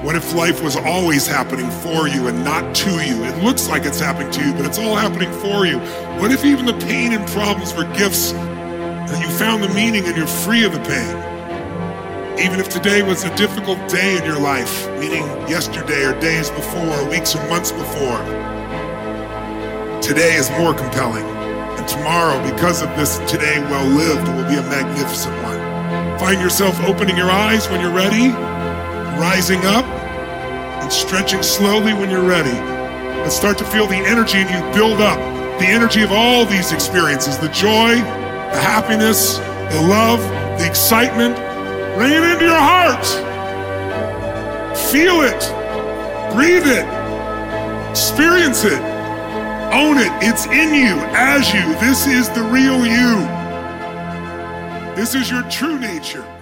What if life was always happening for you and not to you? It looks like it's happening to you, but it's all happening for you. What if even the pain and problems were gifts and you found the meaning and you're free of the pain? Even if today was a difficult day in your life, meaning yesterday or days before, or weeks or months before, today is more compelling. And tomorrow, because of this today well lived, will be a magnificent one. Find yourself opening your eyes when you're ready, rising up, and stretching slowly when you're ready. And start to feel the energy in you build up, the energy of all these experiences, the joy, the happiness, the love, the excitement. Bring it into your heart. Feel it. Breathe it. Experience it. Own it. It's in you, as you. This is the real you. This is your true nature.